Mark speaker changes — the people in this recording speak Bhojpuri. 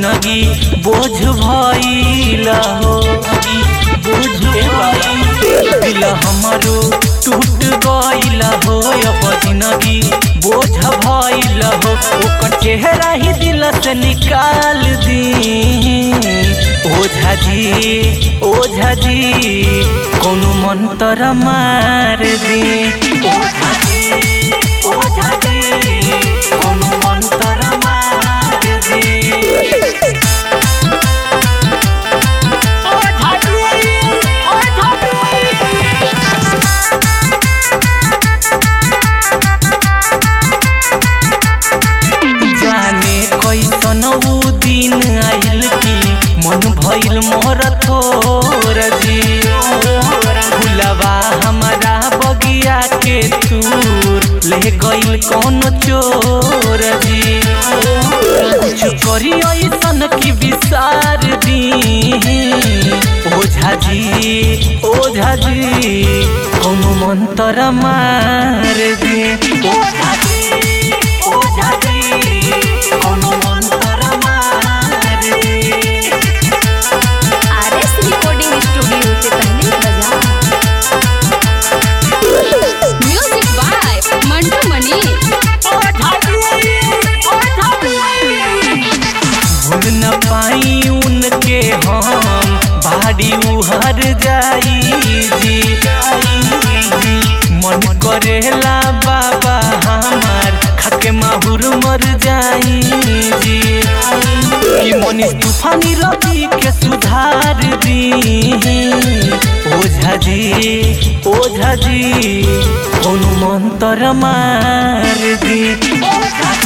Speaker 1: जिंदगी बोझ भइला हो, बोझ दिल हमारो टूट गइला हो। अब जिंदगी बोझ भइला हो, ओकर चेहरा ही दिल से निकाल दी। ओझा जी कोनो मंत्र मार दी। ओझा जी कोनो मंत्र मार दी। जाने कैसन ऊ दिन आइल की मन भइल मोर थोर जी। भुलवा हमारा बगिया के तूर ले गइल कौन चोर जी। कुछ करी ऐसन की विसार दी। ओझा जी कौनो मंत्र मार दी। ओझा जी कौनो मंत्र मार दी।
Speaker 2: RS रिकॉर्डिंग स्टूडियो से पहले बजा। Music by Mantu Mani.
Speaker 1: भूल न पाई उनके हम बाड़ी उहर जाई जी। मन करेला बाबा हमार खाके माहुर मर जाई जी। कि मनीष तूफानी रवि के सुधार दी। ओझा जी कोनो मंत्र मार दी।